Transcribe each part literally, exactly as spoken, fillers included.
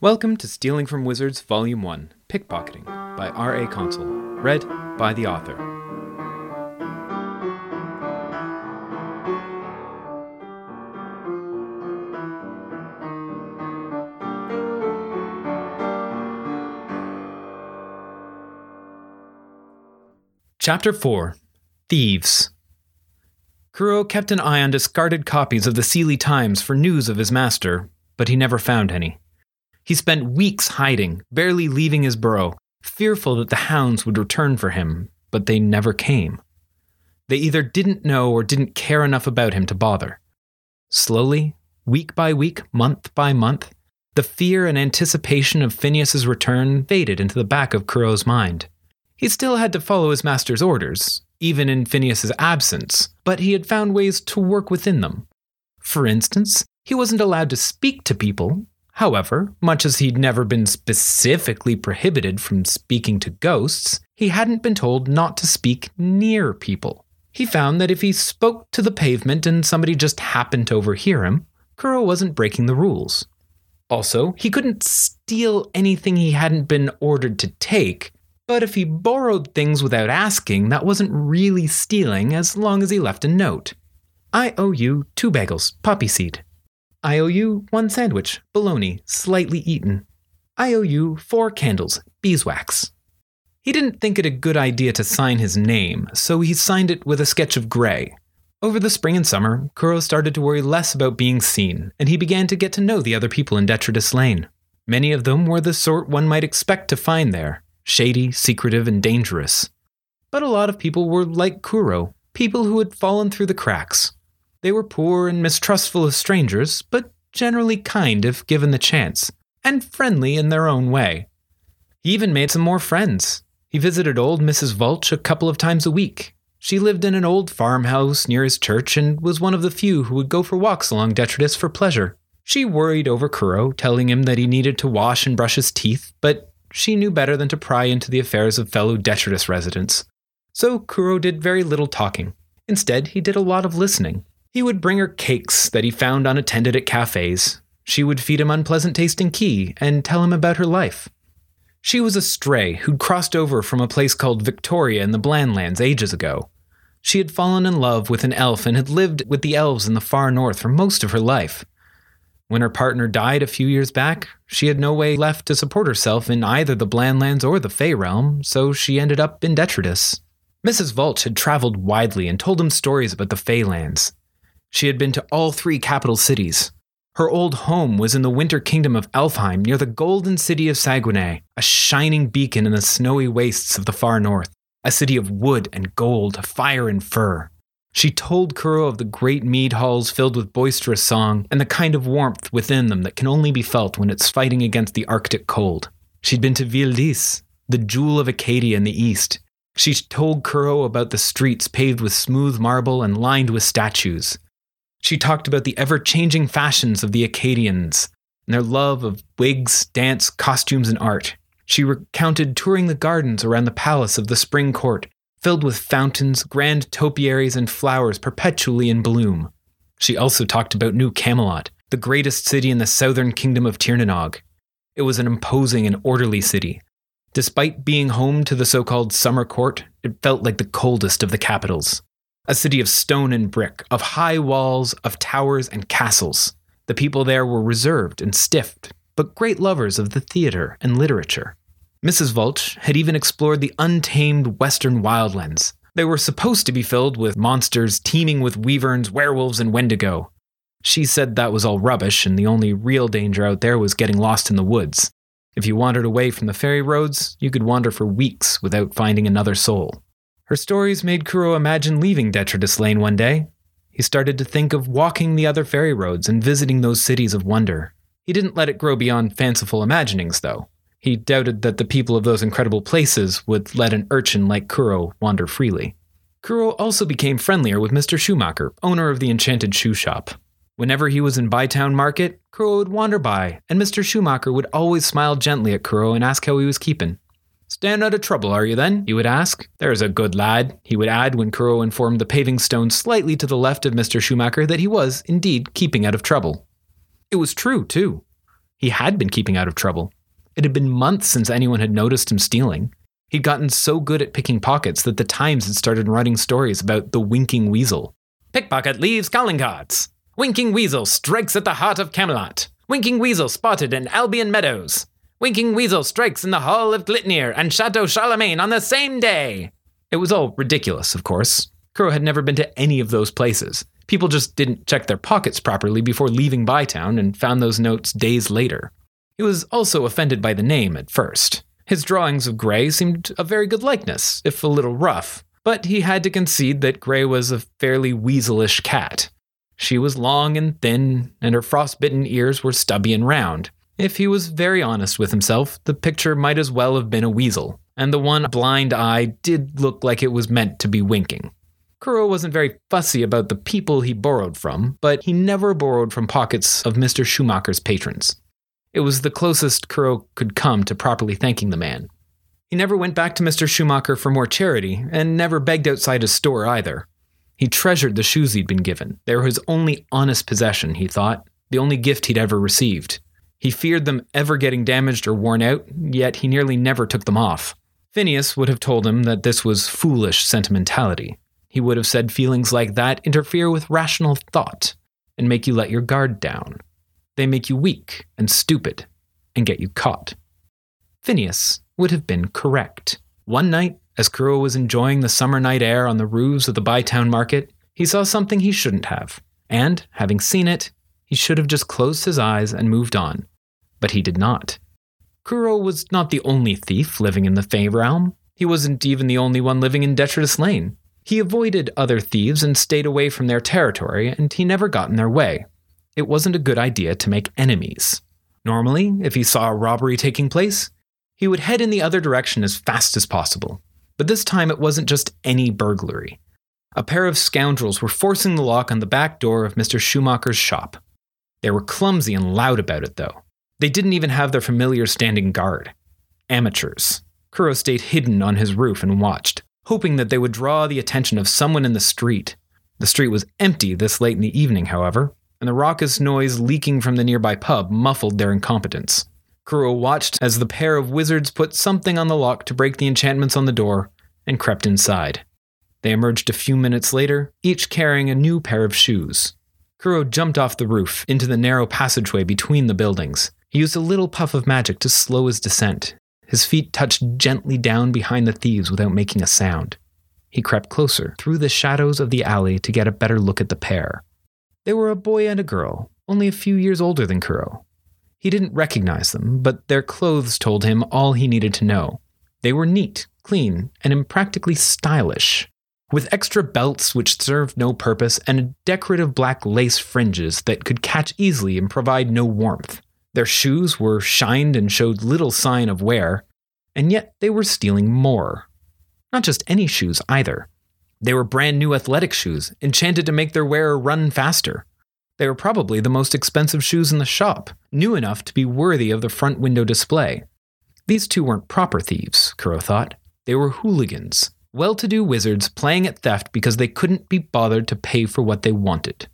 Welcome to Stealing from Wizards Volume one, Pickpocketing, by R A Consul, read by the author. Chapter four, Thieves. Kuro kept an eye on discarded copies of the Sealy Times for news of his master, but he never found any. He spent weeks hiding, barely leaving his burrow, fearful that the hounds would return for him, but they never came. They either didn't know or didn't care enough about him to bother. Slowly, week by week, month by month, the fear and anticipation of Phineas's return faded into the back of Kuro's mind. He still had to follow his master's orders, even in Phineas's absence, but he had found ways to work within them. For instance, he wasn't allowed to speak to people. However, much as he'd never been specifically prohibited from speaking to ghosts, he hadn't been told not to speak near people. He found that if he spoke to the pavement and somebody just happened to overhear him, Kuro wasn't breaking the rules. Also, he couldn't steal anything he hadn't been ordered to take, but if he borrowed things without asking, that wasn't really stealing as long as he left a note. I owe you two bagels, poppy seed. I owe you one sandwich, bologna, slightly eaten. I owe you four candles, beeswax. He didn't think it a good idea to sign his name, so he signed it with a sketch of Gray. Over the spring and summer, Kuro started to worry less about being seen, and he began to get to know the other people in Detritus Lane. Many of them were the sort one might expect to find there, shady, secretive, and dangerous. But a lot of people were like Kuro, people who had fallen through the cracks. They were poor and mistrustful of strangers, but generally kind if given the chance, and friendly in their own way. He even made some more friends. He visited old Missus Vulch a couple of times a week. She lived in an old farmhouse near his church and was one of the few who would go for walks along Detritus for pleasure. She worried over Kuro, telling him that he needed to wash and brush his teeth, but she knew better than to pry into the affairs of fellow Detritus residents. So Kuro did very little talking. Instead, he did a lot of listening. He would bring her cakes that he found unattended at cafes. She would feed him unpleasant-tasting key and tell him about her life. She was a stray who'd crossed over from a place called Victoria in the Blandlands ages ago. She had fallen in love with an elf and had lived with the elves in the far north for most of her life. When her partner died a few years back, she had no way left to support herself in either the Blandlands or the Fey Realm, so she ended up in Detritus. Missus Vulch had traveled widely and told him stories about the Feylands. She had been to all three capital cities. Her old home was in the winter kingdom of Elfheim near the golden city of Saguenay, a shining beacon in the snowy wastes of the far north, a city of wood and gold, fire and fur. She told Kuro of the great mead halls filled with boisterous song and the kind of warmth within them that can only be felt when it's fighting against the Arctic cold. She'd been to Ville-Lys, the jewel of Acadia in the east. She told Kuro about the streets paved with smooth marble and lined with statues. She talked about the ever-changing fashions of the Acadians and their love of wigs, dance, costumes, and art. She recounted touring the gardens around the palace of the Spring Court, filled with fountains, grand topiaries, and flowers perpetually in bloom. She also talked about New Camelot, the greatest city in the southern kingdom of Tirnanog. It was an imposing and orderly city. Despite being home to the so-called Summer Court, it felt like the coldest of the capitals. A city of stone and brick, of high walls, of towers and castles. The people there were reserved and stiff, but great lovers of the theater and literature. Missus Vulch had even explored the untamed western wildlands. They were supposed to be filled with monsters teeming with wyverns, werewolves, and wendigo. She said that was all rubbish, and the only real danger out there was getting lost in the woods. If you wandered away from the ferry roads, you could wander for weeks without finding another soul. Her stories made Kuro imagine leaving Detritus Lane one day. He started to think of walking the other ferry roads and visiting those cities of wonder. He didn't let it grow beyond fanciful imaginings, though. He doubted that the people of those incredible places would let an urchin like Kuro wander freely. Kuro also became friendlier with Mister Schumacher, owner of the Enchanted Shoe Shop. Whenever he was in Bytown Market, Kuro would wander by, and Mister Schumacher would always smile gently at Kuro and ask how he was keeping. "Staying out of trouble, are you then?" he would ask. "There's a good lad," he would add when Kuro informed the paving stone slightly to the left of Mister Schumacher that he was, indeed, keeping out of trouble. It was true, too. He had been keeping out of trouble. It had been months since anyone had noticed him stealing. He'd gotten so good at picking pockets that the Times had started running stories about the Winking Weasel. Pickpocket leaves calling cards. Winking Weasel strikes at the heart of Camelot. Winking Weasel spotted in Albion Meadows. Winking Weasel strikes in the Hall of Glitnir and Chateau Charlemagne on the same day. It was all ridiculous, of course. Kuro had never been to any of those places. People just didn't check their pockets properly before leaving Bytown and found those notes days later. He was also offended by the name at first. His drawings of Grey seemed a very good likeness, if a little rough, but he had to concede that Grey was a fairly weaselish cat. She was long and thin, and her frostbitten ears were stubby and round. If he was very honest with himself, the picture might as well have been a weasel, and the one blind eye did look like it was meant to be winking. Kuro wasn't very fussy about the people he borrowed from, but he never borrowed from pockets of Mister Schumacher's patrons. It was the closest Kuro could come to properly thanking the man. He never went back to Mister Schumacher for more charity, and never begged outside his store either. He treasured the shoes he'd been given. They were his only honest possession, he thought, the only gift he'd ever received. He feared them ever getting damaged or worn out, yet he nearly never took them off. Phineas would have told him that this was foolish sentimentality. He would have said feelings like that interfere with rational thought and make you let your guard down. They make you weak and stupid and get you caught. Phineas would have been correct. One night, as Kuro was enjoying the summer night air on the roofs of the Bytown market, he saw something he shouldn't have. And, having seen it, he should have just closed his eyes and moved on. But he did not. Kuro was not the only thief living in the Fey realm. He wasn't even the only one living in Detritus Lane. He avoided other thieves and stayed away from their territory, and he never got in their way. It wasn't a good idea to make enemies. Normally, if he saw a robbery taking place, he would head in the other direction as fast as possible. But this time it wasn't just any burglary. A pair of scoundrels were forcing the lock on the back door of Mister Schumacher's shop. They were clumsy and loud about it, though. They didn't even have their familiar standing guard. Amateurs. Kuro stayed hidden on his roof and watched, hoping that they would draw the attention of someone in the street. The street was empty this late in the evening, however, and the raucous noise leaking from the nearby pub muffled their incompetence. Kuro watched as the pair of wizards put something on the lock to break the enchantments on the door and crept inside. They emerged a few minutes later, each carrying a new pair of shoes. Kuro jumped off the roof into the narrow passageway between the buildings. He used a little puff of magic to slow his descent. His feet touched gently down behind the thieves without making a sound. He crept closer, through the shadows of the alley to get a better look at the pair. They were a boy and a girl, only a few years older than Kuro. He didn't recognize them, but their clothes told him all he needed to know. They were neat, clean, and impractically stylish, with extra belts which served no purpose and decorative black lace fringes that could catch easily and provide no warmth. Their shoes were shined and showed little sign of wear, and yet they were stealing more. Not just any shoes either. They were brand new athletic shoes, enchanted to make their wearer run faster. They were probably the most expensive shoes in the shop, new enough to be worthy of the front window display. These two weren't proper thieves, Kuro thought. They were hooligans, well-to-do wizards playing at theft because they couldn't be bothered to pay for what they wanted.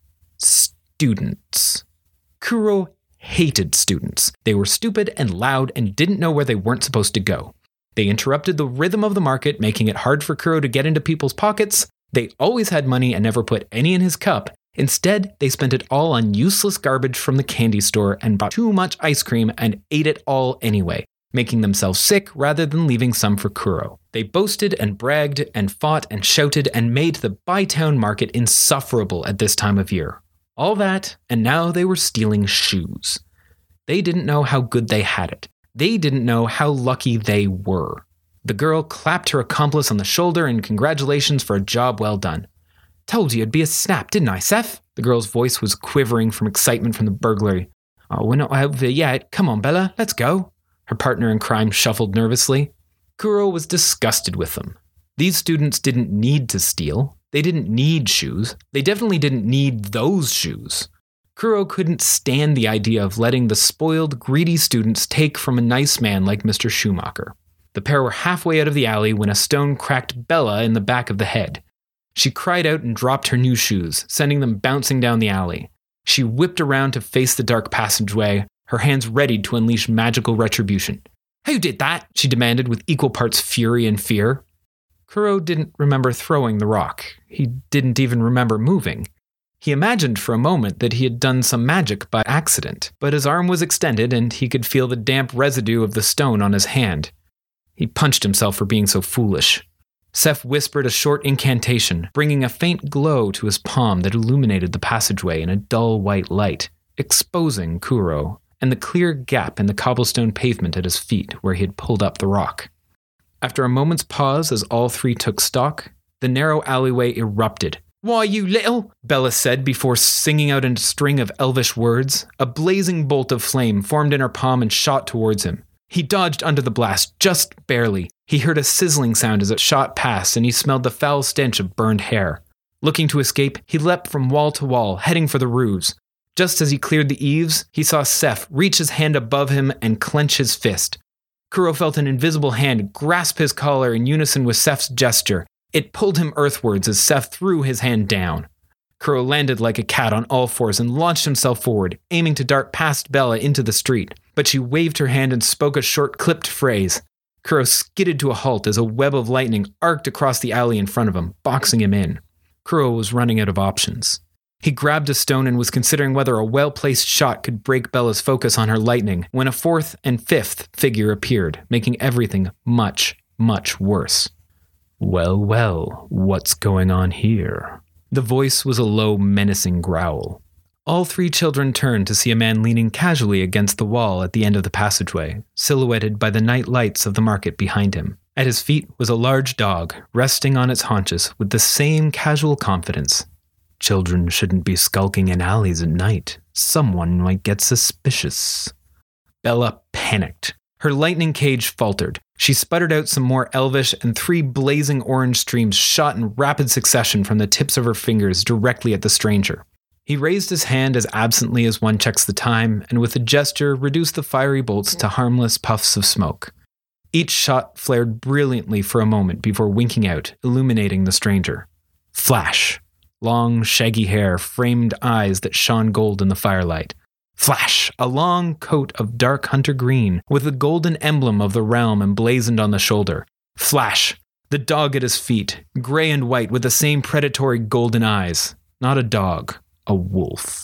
Students. Kuro hated students. They were stupid and loud and didn't know where they weren't supposed to go. They interrupted the rhythm of the market, making it hard for Kuro to get into people's pockets. They always had money and never put any in his cup. Instead, they spent it all on useless garbage from the candy store and bought too much ice cream and ate it all anyway, making themselves sick rather than leaving some for Kuro. They boasted and bragged and fought and shouted and made the Bytown market insufferable at this time of year. All that, and now they were stealing shoes. They didn't know how good they had it. They didn't know how lucky they were. The girl clapped her accomplice on the shoulder in congratulations for a job well done. Told you it'd be a snap, didn't I, Seth? The girl's voice was quivering from excitement from the burglary. Oh, we're not over yet. Come on, Bella, let's go. Her partner in crime shuffled nervously. Kuro was disgusted with them. These students didn't need to steal. They didn't need shoes. They definitely didn't need those shoes. Kuro couldn't stand the idea of letting the spoiled, greedy students take from a nice man like Mister Schumacher. The pair were halfway out of the alley when a stone cracked Bella in the back of the head. She cried out and dropped her new shoes, sending them bouncing down the alley. She whipped around to face the dark passageway, her hands readied to unleash magical retribution. "Who did that?" she demanded with equal parts fury and fear. Kuro didn't remember throwing the rock. He didn't even remember moving. He imagined for a moment that he had done some magic by accident, but his arm was extended and he could feel the damp residue of the stone on his hand. He punched himself for being so foolish. Seth whispered a short incantation, bringing a faint glow to his palm that illuminated the passageway in a dull white light, exposing Kuro and the clear gap in the cobblestone pavement at his feet where he had pulled up the rock. After a moment's pause as all three took stock, the narrow alleyway erupted. "Why, you little," Bella said before singing out a string of elvish words. A blazing bolt of flame formed in her palm and shot towards him. He dodged under the blast, just barely. He heard a sizzling sound as it shot past, and he smelled the foul stench of burned hair. Looking to escape, he leapt from wall to wall, heading for the roofs. Just as he cleared the eaves, he saw Seth reach his hand above him and clench his fist. Kuro felt an invisible hand grasp his collar in unison with Seth's gesture. It pulled him earthwards as Seth threw his hand down. Kuro landed like a cat on all fours and launched himself forward, aiming to dart past Bella into the street. But she waved her hand and spoke a short, clipped phrase. Kuro skidded to a halt as a web of lightning arced across the alley in front of him, boxing him in. Kuro was running out of options. He grabbed a stone and was considering whether a well-placed shot could break Bella's focus on her lightning, when a fourth and fifth figure appeared, making everything much, much worse. "Well, well, what's going on here?" The voice was a low, menacing growl. All three children turned to see a man leaning casually against the wall at the end of the passageway, silhouetted by the night lights of the market behind him. At his feet was a large dog, resting on its haunches with the same casual confidence. "Children shouldn't be skulking in alleys at night. Someone might get suspicious." Bella panicked. Her lightning cage faltered. She sputtered out some more elvish, and three blazing orange streams shot in rapid succession from the tips of her fingers directly at the stranger. He raised his hand as absently as one checks the time, and with a gesture reduced the fiery bolts to harmless puffs of smoke. Each shot flared brilliantly for a moment before winking out, illuminating the stranger. Flash. Long, shaggy hair, framed eyes that shone gold in the firelight. Flash! A long coat of dark hunter green, with the golden emblem of the realm emblazoned on the shoulder. Flash! The dog at his feet, gray and white with the same predatory golden eyes. Not a dog, a wolf.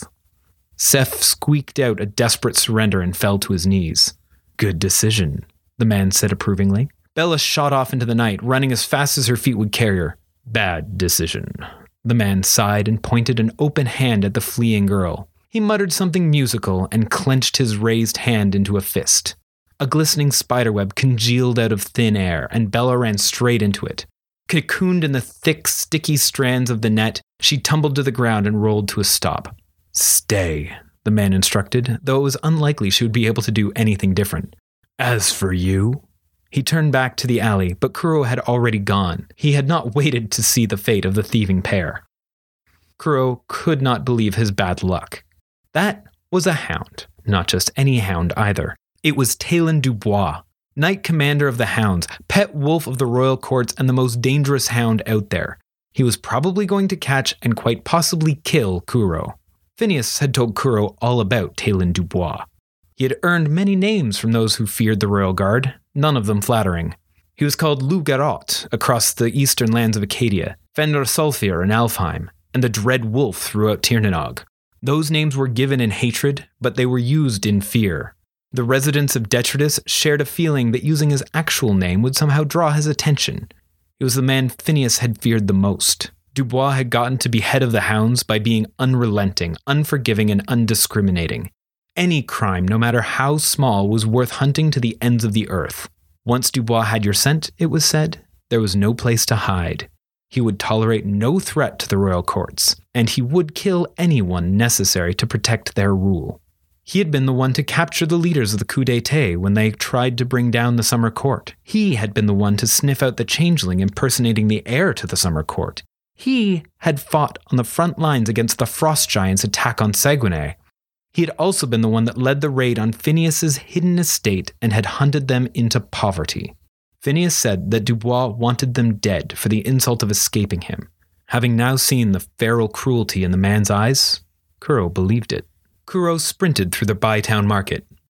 Seth squeaked out a desperate surrender and fell to his knees. "Good decision," the man said approvingly. Bella shot off into the night, running as fast as her feet would carry her. "Bad decision." The man sighed and pointed an open hand at the fleeing girl. He muttered something musical and clenched his raised hand into a fist. A glistening spiderweb congealed out of thin air, and Bella ran straight into it. Cocooned in the thick, sticky strands of the net, she tumbled to the ground and rolled to a stop. "Stay," the man instructed, though it was unlikely she would be able to do anything different. "As for you..." He turned back to the alley, but Kuro had already gone. He had not waited to see the fate of the thieving pair. Kuro could not believe his bad luck. That was a hound. Not just any hound either. It was Talon Dubois, Knight Commander of the Hounds, pet wolf of the royal courts, and the most dangerous hound out there. He was probably going to catch and quite possibly kill Kuro. Phineas had told Kuro all about Talon Dubois. He had earned many names from those who feared the royal guard, none of them flattering. He was called Loup Garot across the eastern lands of Acadia, Fenrir Sulfur in Alfheim, and the Dread Wolf throughout Tirnanog. Those names were given in hatred, but they were used in fear. The residents of Detritus shared a feeling that using his actual name would somehow draw his attention. It was the man Phineas had feared the most. Dubois had gotten to be head of the hounds by being unrelenting, unforgiving, and undiscriminating. Any crime, no matter how small, was worth hunting to the ends of the earth. Once Dubois had your scent, it was said, there was no place to hide. He would tolerate no threat to the royal courts, and he would kill anyone necessary to protect their rule. He had been the one to capture the leaders of the coup d'état when they tried to bring down the Summer Court. He had been the one to sniff out the changeling impersonating the heir to the Summer Court. He had fought on the front lines against the Frost Giants' attack on Saguenay. He had also been the one that led the raid on Phineas's hidden estate and had hunted them into poverty. Phineas said that Dubois wanted them dead for the insult of escaping him. Having now seen the feral cruelty in the man's eyes, Kuro believed it. Kuro sprinted through the Bytown market,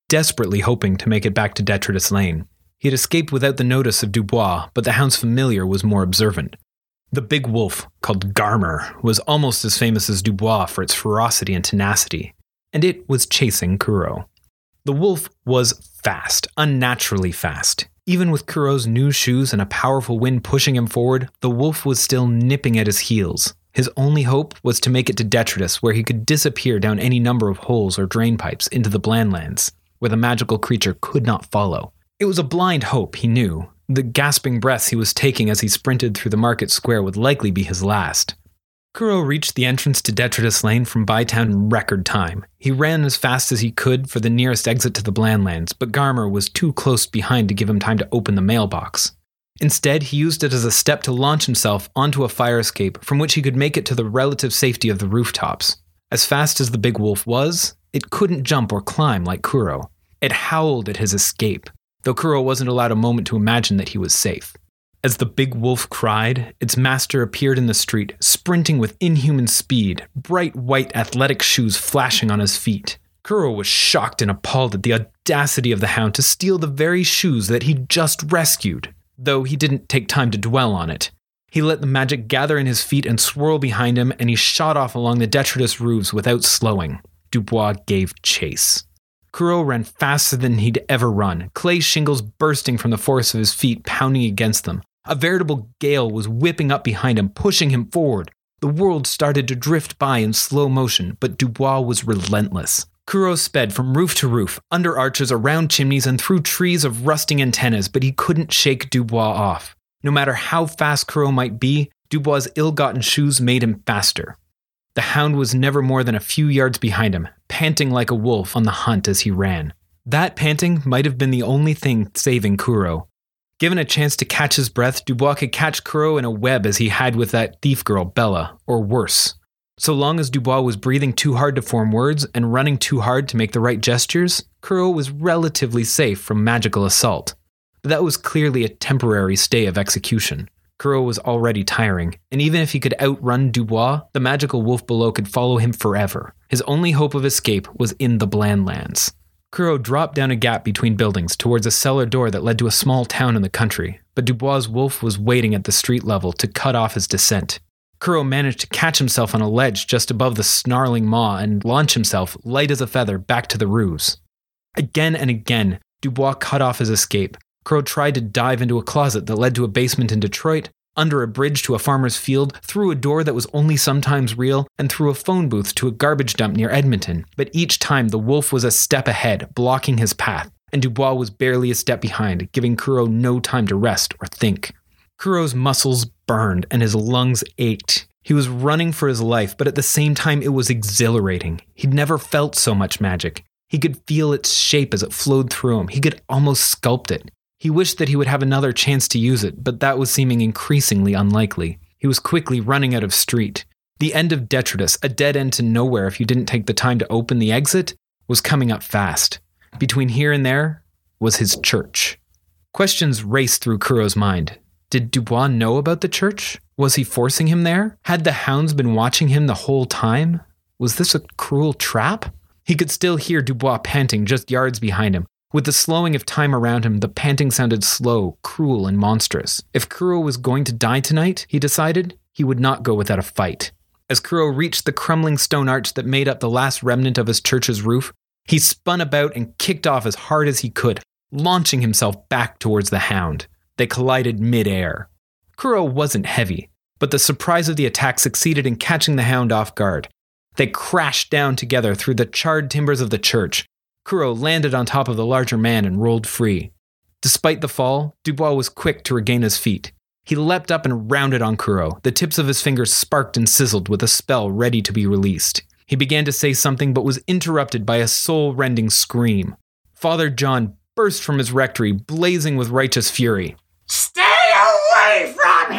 desperately hoping to make it back to Detritus Lane. He had escaped without the notice of Dubois, but the hound's familiar was more observant. The big wolf, called Garmer, was almost as famous as Dubois for its ferocity and tenacity, and it was chasing Kuro. The wolf was fast, unnaturally fast. Even with Kuro's new shoes and a powerful wind pushing him forward, the wolf was still nipping at his heels. His only hope was to make it to Detritus, where he could disappear down any number of holes or drain pipes into the Blandlands, where the magical creature could not follow. It was a blind hope, he knew. The gasping breaths he was taking as he sprinted through the market square would likely be his last. Kuro reached the entrance to Detritus Lane from Bytown in record time. He ran as fast as he could for the nearest exit to the Blandlands, but Garmer was too close behind to give him time to open the mailbox. Instead, he used it as a step to launch himself onto a fire escape from which he could make it to the relative safety of the rooftops. As fast as the big wolf was, it couldn't jump or climb like Kuro. It howled at his escape, though Kuro wasn't allowed a moment to imagine that he was safe. As the big wolf cried, its master appeared in the street, sprinting with inhuman speed, bright white athletic shoes flashing on his feet. Kuro was shocked and appalled at the audacity of the hound to steal the very shoes that he'd just rescued, though he didn't take time to dwell on it. He let the magic gather in his feet and swirl behind him, and he shot off along the detritus roofs without slowing. Dubois gave chase. Kuro ran faster than he'd ever run, clay shingles bursting from the force of his feet, pounding against them. A veritable gale was whipping up behind him, pushing him forward. The world started to drift by in slow motion, but Dubois was relentless. Kuro sped from roof to roof, under arches, around chimneys, and through trees of rusting antennas, but he couldn't shake Dubois off. No matter how fast Kuro might be, Dubois' ill-gotten shoes made him faster. The hound was never more than a few yards behind him, panting like a wolf on the hunt as he ran. That panting might have been the only thing saving Kuro. Given a chance to catch his breath, Dubois could catch Kuro in a web as he had with that thief girl, Bella, or worse. So long as Dubois was breathing too hard to form words and running too hard to make the right gestures, Kuro was relatively safe from magical assault. But that was clearly a temporary stay of execution. Kuro was already tiring, and even if he could outrun Dubois, the magical wolf below could follow him forever. His only hope of escape was in the Blandlands. Kuro dropped down a gap between buildings towards a cellar door that led to a small town in the country, but Dubois' wolf was waiting at the street level to cut off his descent. Kuro managed to catch himself on a ledge just above the snarling maw and launch himself, light as a feather, back to the roofs. Again and again, Dubois cut off his escape. Kuro tried to dive into a closet that led to a basement in Detroit, under a bridge to a farmer's field, through a door that was only sometimes real, and through a phone booth to a garbage dump near Edmonton. But each time the wolf was a step ahead, blocking his path, and Dubois was barely a step behind, giving Kuro no time to rest or think. Kuro's muscles burned and his lungs ached. He was running for his life, but at the same time it was exhilarating. He'd never felt so much magic. He could feel its shape as it flowed through him. He could almost sculpt it. He wished that he would have another chance to use it, but that was seeming increasingly unlikely. He was quickly running out of street. The end of Detritus, a dead end to nowhere if you didn't take the time to open the exit, was coming up fast. Between here and there was his church. Questions raced through Kuro's mind. Did Dubois know about the church? Was he forcing him there? Had the hounds been watching him the whole time? Was this a cruel trap? He could still hear Dubois panting just yards behind him. With the slowing of time around him, the panting sounded slow, cruel, and monstrous. If Kuro was going to die tonight, he decided, he would not go without a fight. As Kuro reached the crumbling stone arch that made up the last remnant of his church's roof, he spun about and kicked off as hard as he could, launching himself back towards the hound. They collided mid-air. Kuro wasn't heavy, but the surprise of the attack succeeded in catching the hound off guard. They crashed down together through the charred timbers of the church. Kuro landed on top of the larger man and rolled free. Despite the fall, Dubois was quick to regain his feet. He leapt up and rounded on Kuro. The tips of his fingers sparked and sizzled with a spell ready to be released. He began to say something but was interrupted by a soul-rending scream. Father John burst from his rectory, blazing with righteous fury. "Stay away from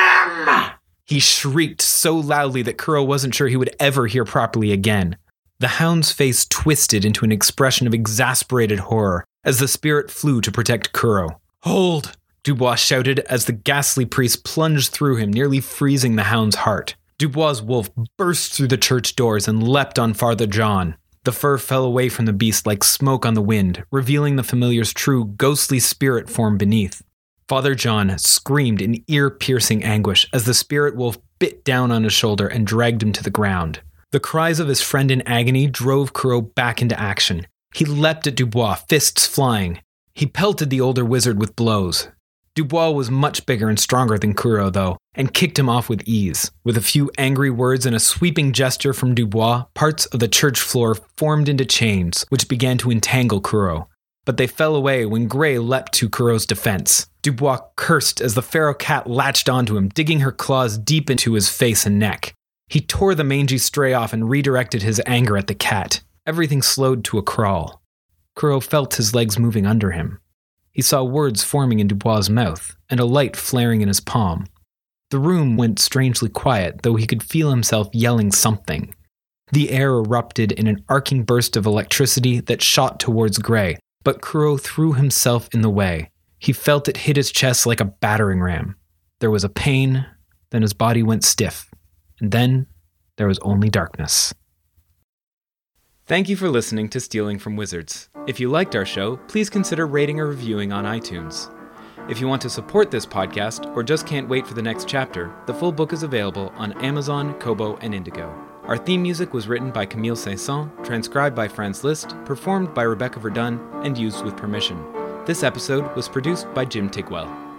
him!" He shrieked so loudly that Kuro wasn't sure he would ever hear properly again. The hound's face twisted into an expression of exasperated horror as the spirit flew to protect Kuro. "Hold!" Dubois shouted as the ghastly priest plunged through him, nearly freezing the hound's heart. Dubois' wolf burst through the church doors and leapt on Father John. The fur fell away from the beast like smoke on the wind, revealing the familiar's true, ghostly spirit form beneath. Father John screamed in ear-piercing anguish as the spirit wolf bit down on his shoulder and dragged him to the ground. The cries of his friend in agony drove Kuro back into action. He leapt at Dubois, fists flying. He pelted the older wizard with blows. Dubois was much bigger and stronger than Kuro, though, and kicked him off with ease. With a few angry words and a sweeping gesture from Dubois, parts of the church floor formed into chains, which began to entangle Kuro. But they fell away when Gray leapt to Kuro's defense. Dubois cursed as the feral cat latched onto him, digging her claws deep into his face and neck. He tore the mangy stray off and redirected his anger at the cat. Everything slowed to a crawl. Kuro felt his legs moving under him. He saw words forming in Dubois' mouth, and a light flaring in his palm. The room went strangely quiet, though he could feel himself yelling something. The air erupted in an arcing burst of electricity that shot towards Gray, but Kuro threw himself in the way. He felt it hit his chest like a battering ram. There was a pain, then his body went stiff, and then there was only darkness. Thank you for listening to Stealing from Wizards. If you liked our show, please consider rating or reviewing on iTunes. If you want to support this podcast, or just can't wait for the next chapter, the full book is available on Amazon, Kobo, and Indigo. Our theme music was written by Camille Saint-Saëns, transcribed by Franz Liszt, performed by Rebecca Verdun, and used with permission. This episode was produced by Jim Tigwell.